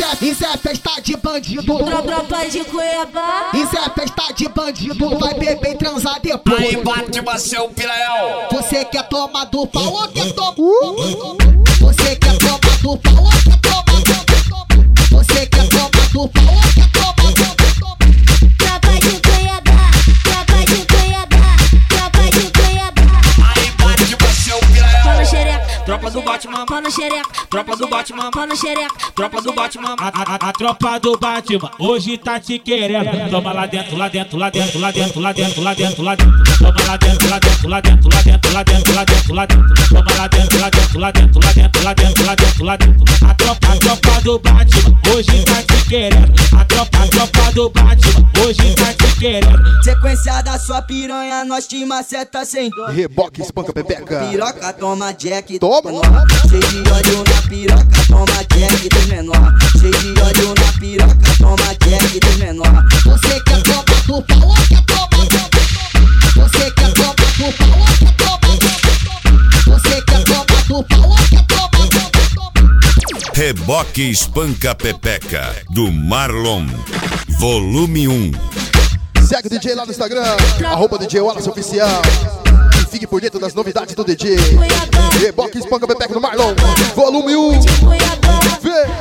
Isso é festa de bandido. Tropa de Cuiabá. Isso é festa de bandido. Vai beber e transar depois. Aí bate seu piranhão. Você quer tomar do pau ou quer tomar? Você quer tomar do pau ou quer tomar? Você quer tomar do pau ou quer tomar? Tropa de Cuiabá. Tropa de Cuiabá. Tropa de Cuiabá. Aí bate seu piranhão. Pau no xereca. Tropa do Batman, Pau no xereca. tropa do Batman, Pau no xereca. tropa do Batman. A tropa do Batman hoje tá te querendo. Toma lá dentro, lá dentro, lá dentro, lá dentro, lá dentro, lá dentro, lá dentro. Toma lá dentro, lá dentro, lá dentro, lá dentro, lá dentro, lá dentro, lá dentro. Toma lá dentro, lá dentro, lá dentro, lá dentro, lá dentro, lá dentro, lá dentro. A tropa do Batman hoje tá te querendo. A tropa do Batman hoje tá te querendo. Sequência da sua piranha, nós te maceta sem dó. Reboque, espanca, pepeca. Piroca, toma jack do Toma. menor. Cheio de ódio na piroca, toma jack do menor. Cheio de ódio na piroca, toma jack do menor. Você quer tomar do pau ou quer tomar? Você quer tomar do pau ou quer tomar? Você quer tomar do pau ou quer tomar? Reboque Espanca Pepeca, do Marlon, volume 1. Segue o DJ lá no Instagram, @DJ Wallace Oficial. E fique por dentro das novidades do DJ. Reboque, espanca, pepeca no Marlon, volume 1.